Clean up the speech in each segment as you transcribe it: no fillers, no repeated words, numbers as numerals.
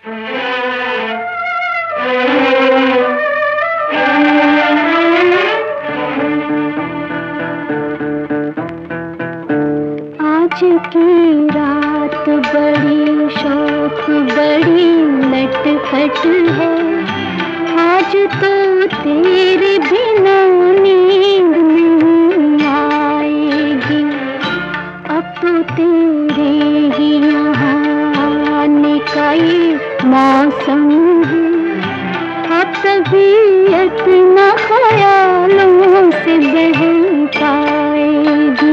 आज की रात बड़ी शौक बड़ी नटखट है, आज तो तेरे बिना नींद नहीं आएगी। अब तो तेरे ही यहाँ आने का ये मौसम है, अब तबीयत न ख्यालों से बहकाएगी।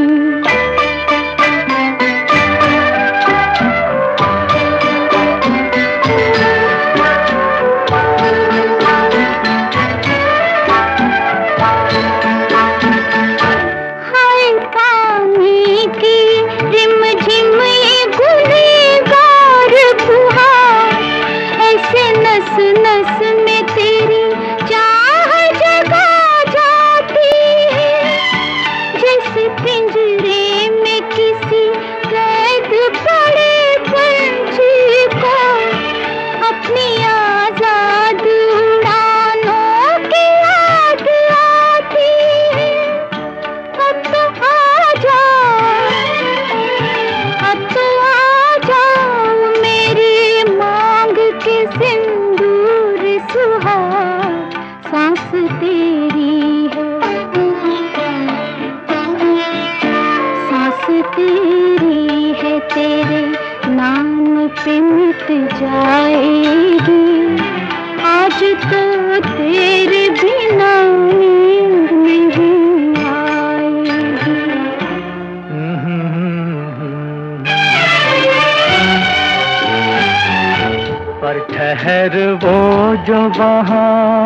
तेरी है, तेरे नाम पे मिट जाएगी। आज तो तेरे बिना नींद नहीं आएगी। पर ठहर वो जो वहाँ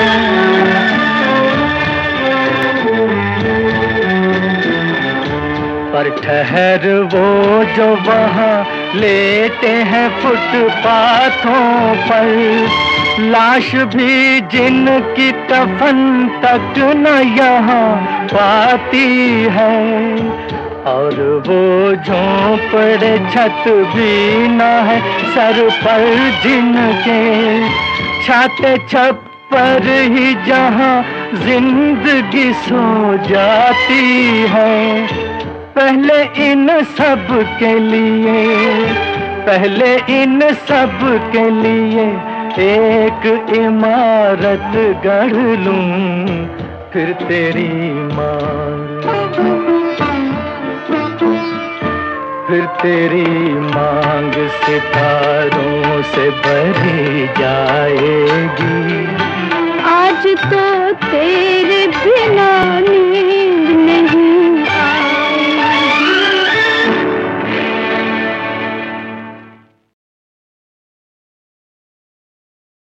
पर ठहर वो जो वहाँ लेटे हैं फुटपाथों पर, लाश भी जिनकी कफन तक न यहाँ पाती है, और वो झोंपड़े छत भी न है सर पर जिनके, छाते छप्पर ही जहाँ जिंदगी सो जाती है। पहले इन सब के लिए, पहले इन सब के लिए एक इमारत गढ़ लूं, फिर तेरी मांग, फिर तेरी मांग सितारों से भरी जाएगी। आज तो तेरे बिना